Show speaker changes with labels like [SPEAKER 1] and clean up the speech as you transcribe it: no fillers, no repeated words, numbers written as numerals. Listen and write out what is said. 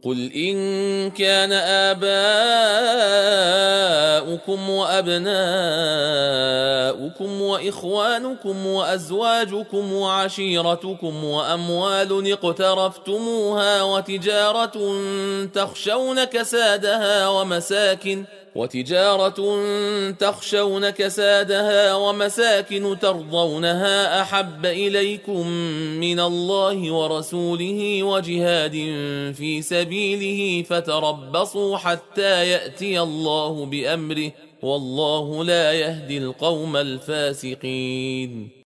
[SPEAKER 1] قل إن كان آباؤكم وأبناؤكم وإخوانكم وأزواجكم وعشيرتكم وأموال اقترفتموها وتجارة تخشون كسادها ومساكن ترضونها أحب إليكم من الله ورسوله وجهاد في سبيله فتربصوا حتى يأتي الله بأمره والله لا يهدي القوم الفاسقين.